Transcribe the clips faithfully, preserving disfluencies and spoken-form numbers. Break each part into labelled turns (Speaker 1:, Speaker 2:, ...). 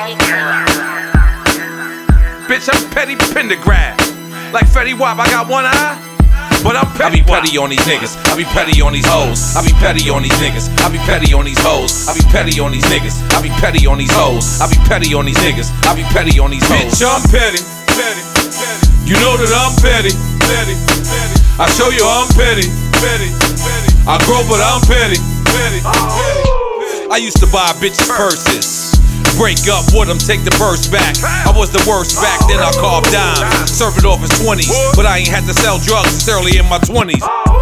Speaker 1: Bitch, I'm Petty Pendergrass. Like Fetty Wap, I got one eye, but I'm petty. I be petty on these niggas. I be petty on these hoes. I be petty on these niggas. I be petty on these hoes. I be petty on these niggas. I be petty on these hoes. I be petty on these niggas. I be petty on these hoes. Bitch, I'm petty. Petty. Petty. You know that I'm petty. Petty. Petty. I show you I'm petty. Petty. Petty. I grow, but I'm petty. Petty. Petty. I used to buy bitches purses. Break up with them, take the purse back. I was the worst back then, I carved dimes. Serve it off as twenties, but I ain't had to sell drugs since early in my twenties.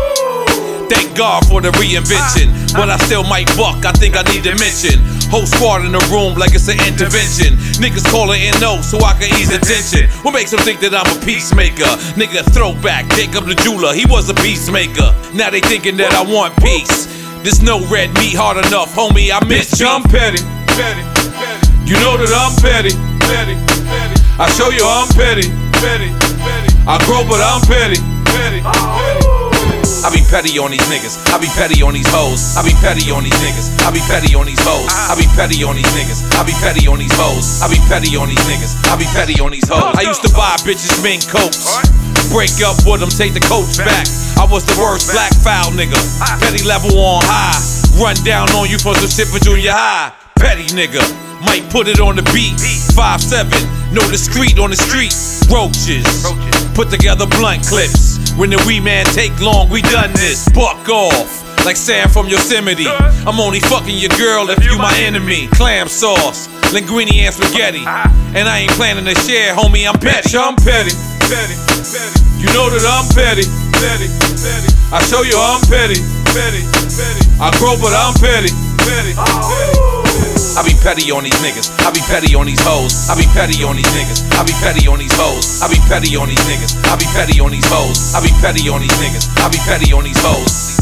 Speaker 1: Thank God for the reinvention, but I still might buck, I think I need to mention. Whole squad in the room like it's an intervention. Niggas calling in no so I can ease the tension. What makes them think that I'm a peacemaker? Nigga throwback, Jacob the jeweler, he was a peacemaker. Now they thinking that I want peace. There's no red meat hard enough, homie, I miss you. I'm petty, petty. You know that I'm petty, petty, petty. I show you I'm petty, petty, petty. I grow, but I'm petty, petty, petty. I be petty on these niggas. I be petty on these hoes. I be petty on these niggas. I be petty on these hoes. I be petty on these niggas. I be petty on these hoes. I be petty on these niggas. I be petty on these hoes. I used to buy bitches mink coats. Break up with them, take the coats back. I was the worst black foul nigga. Petty level on high. Run down on you for some shit for junior high. Petty nigga. Might put it on the beat. five seven, no discreet on the street. Roaches, put together blunt clips. When the wee man take long, we done this. Buck off, like Sam from Yosemite. I'm only fucking your girl if you my enemy. Clam sauce, linguine and spaghetti. And I ain't planning to share, homie, I'm petty. Bitch, I'm petty, petty, petty. You know that I'm petty, petty, petty. I show you I'm petty, petty, petty. I grow, but I'm petty, petty, petty. I be petty on these niggas. I be petty on these hoes. I be petty on these niggas. I be petty on these hoes. I be petty on these niggas. I be petty on these hoes. I be petty on these niggas. I be petty on these hoes.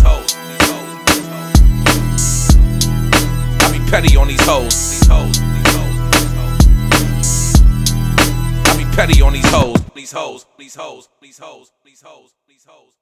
Speaker 1: I be petty on these hoes. I be petty on these hoes. These hoes. These hoes. These hoes. These hoes. These hoes.